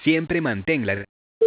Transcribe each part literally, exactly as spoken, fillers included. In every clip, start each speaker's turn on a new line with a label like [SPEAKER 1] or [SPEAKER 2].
[SPEAKER 1] Siempre manténla.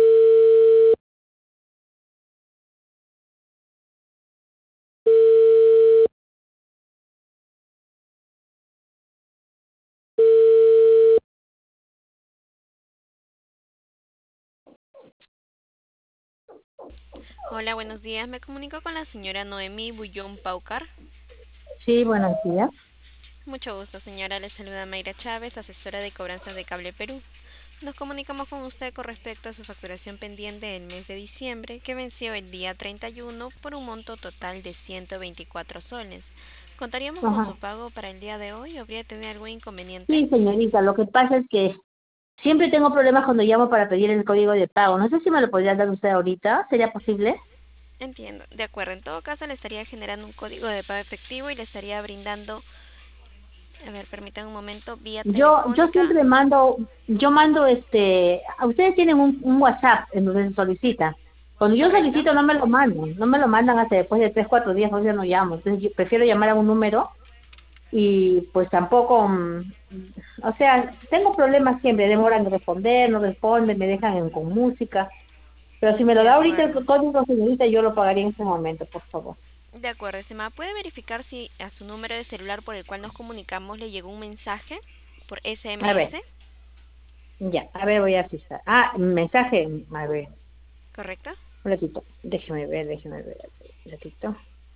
[SPEAKER 2] Hola, buenos días. Me comunico con la señora Noemí Bullón Paucar.
[SPEAKER 3] Sí, buenos días.
[SPEAKER 2] Mucho gusto, señora. Le saluda Mayra Chávez, asesora de cobranzas de Cable Perú. Nos comunicamos con usted con respecto a su facturación pendiente del mes de diciembre, que venció el día treinta y uno por un monto total de ciento veinticuatro soles. ¿Contaríamos con su
[SPEAKER 3] Ajá.
[SPEAKER 2] pago para el día de hoy o habría tenido algún inconveniente?
[SPEAKER 3] Sí, señorita, lo que pasa es que siempre tengo problemas cuando llamo para pedir el código de pago. No sé si me lo podría dar usted ahorita. ¿Sería posible?
[SPEAKER 2] Entiendo. De acuerdo. En todo caso, le estaría generando un código de pago efectivo y le estaría brindando, a ver, permítanme un momento, vía
[SPEAKER 3] Yo, yo
[SPEAKER 2] telefónica.
[SPEAKER 3] siempre mando, yo mando este, a ustedes tienen un, un WhatsApp en donde se solicita. Cuando yo
[SPEAKER 2] ¿Correcto?
[SPEAKER 3] solicito no me lo mandan, no me lo mandan hasta después de tres, cuatro días, o sea, no llamo. Entonces yo prefiero llamar a un número y pues tampoco, mm, o sea, tengo problemas siempre, demoran en responder, no responden, me dejan en, con música. Pero si me lo
[SPEAKER 2] De
[SPEAKER 3] da ahorita el
[SPEAKER 2] acuerdo.
[SPEAKER 3] código, señorita, yo lo pagaría en este momento, por favor.
[SPEAKER 2] De acuerdo, estimada. ¿Puede verificar si a su número de celular por el cual nos comunicamos le llegó un mensaje por
[SPEAKER 3] A ver,
[SPEAKER 2] S M S?
[SPEAKER 3] ya, a ver, voy a fijar. Ah, mensaje, a ver,
[SPEAKER 2] ¿Correcto?
[SPEAKER 3] un ratito, déjeme ver, déjeme ver, un ratito.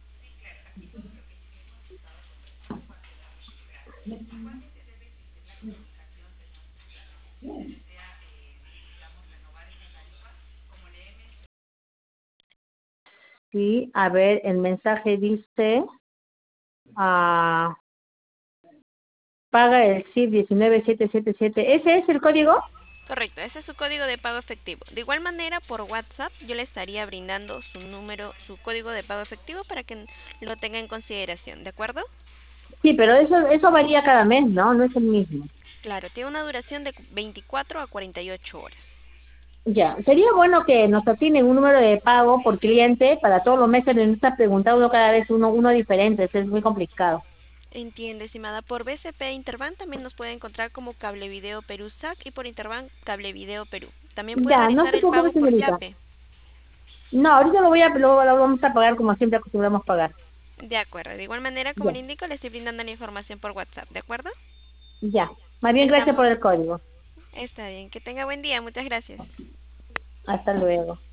[SPEAKER 3] Sí, a ver, el mensaje dice, ah, paga el S I F uno nueve siete siete siete. ¿Ese es el código?
[SPEAKER 2] Correcto, ese es su código de pago efectivo. De igual manera, por WhatsApp yo le estaría brindando su número, su código de pago efectivo para que lo tenga en consideración, ¿de acuerdo?
[SPEAKER 3] Sí, pero eso, eso varía cada mes, ¿no? No es el mismo.
[SPEAKER 2] Claro, tiene una duración de veinticuatro a cuarenta y ocho horas.
[SPEAKER 3] Ya, sería bueno que nos asignen un número de pago por cliente para todos los meses, no está preguntando uno cada vez uno, uno diferente, eso es muy complicado.
[SPEAKER 2] Entiende, estimada. Por B C P Interbank también nos puede encontrar como Cable Video Perú S A C y por Interbank Cable Video Perú. También puede
[SPEAKER 3] Ya, no
[SPEAKER 2] realizar
[SPEAKER 3] se
[SPEAKER 2] el
[SPEAKER 3] preocupe,
[SPEAKER 2] pago por
[SPEAKER 3] señorita.
[SPEAKER 2] Yape.
[SPEAKER 3] No, ahorita lo voy a, lo, lo vamos a pagar como siempre acostumbramos pagar.
[SPEAKER 2] De acuerdo. De igual manera, como
[SPEAKER 3] Ya,
[SPEAKER 2] le indico, le estoy brindando la información por WhatsApp, ¿de acuerdo?
[SPEAKER 3] ya. Más bien, gracias
[SPEAKER 2] Estamos.
[SPEAKER 3] por el código.
[SPEAKER 2] Está bien. Que tenga buen día. Muchas gracias.
[SPEAKER 3] Hasta luego.